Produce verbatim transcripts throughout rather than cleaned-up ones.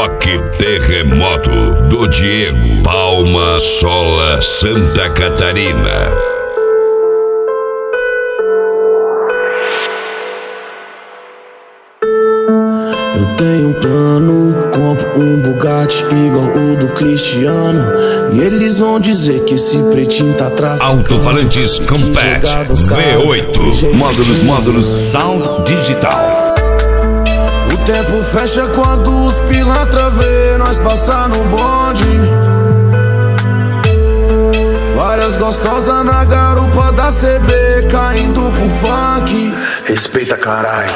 Rock Terremoto do Diego, Palma Sola, Santa Catarina. Eu tenho um plano, compro um Bugatti igual o do Cristiano, e eles vão dizer que esse pretinho tá traficando. Alto-falantes Compact V oito, módulos, módulos, sound digital. O tempo fecha quando os pilantra vê nós passar no bonde. Várias gostosas na garupa da C B, caindo pro funk. Respeita, carai.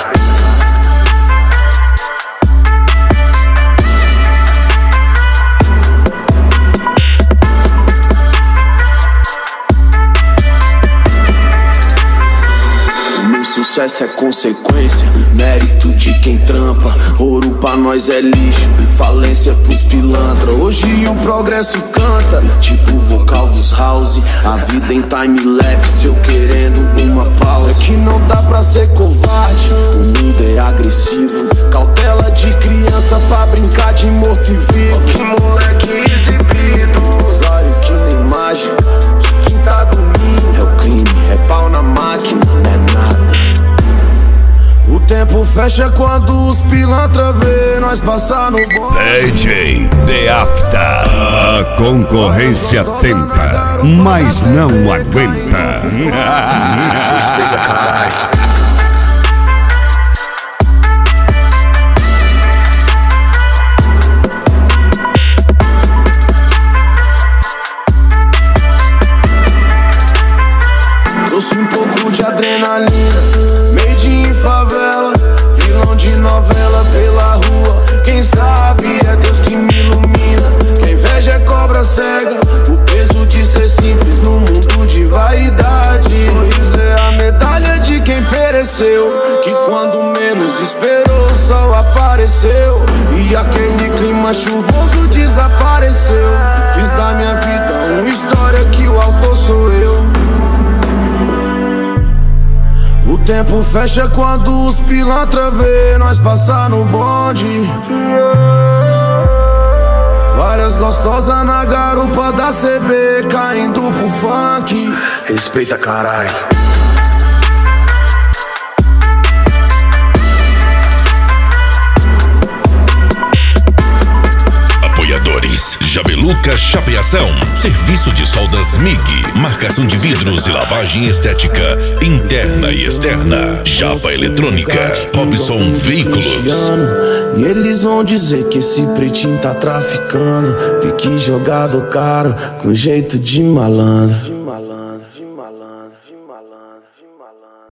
Sucesso é consequência, mérito de quem trampa. Ouro pra nós é lixo, falência pros pilantra. Hoje o progresso canta, tipo o vocal dos house. A vida em time-lapse, eu querendo uma pausa. É que não dá pra ser covarde, o mundo é agressivo. Cautela de criança pra brincar de morto e vivo. Que moleque exibido, usuário que nem mágica. De quem tá dormindo é o crime, é pau na máquina, não é nada. O tempo fecha quando os pilantra vê nós passar no bonde. D J The After. A concorrência tenta, mas não aguenta. Respeita, caralho. Trouxe um pouco de adrenalina, made in favela, vilão de novela pela rua. Quem sabe é Deus que me ilumina. Quem inveja é cobra cega, o peso de ser simples no mundo de vaidade. O sorriso é a medalha de quem pereceu, que quando menos esperou o sol apareceu, e aquele clima chuvoso desapareceu. Fiz da minha vida uma história que o autor sou eu. O tempo fecha quando os pilantra vê nós passar no bonde. Várias gostosas na garupa da C B, caindo pro funk. Respeita, caralho. Apoiadores: Jabeluca Chapeação, serviço de soldas M I G, marcação de vidros e lavagem estética interna e externa. Japa Eletrônica, Robson Veículos. E eles vão dizer que esse pretinho tá traficando, pique jogado caro, com jeito de malandro.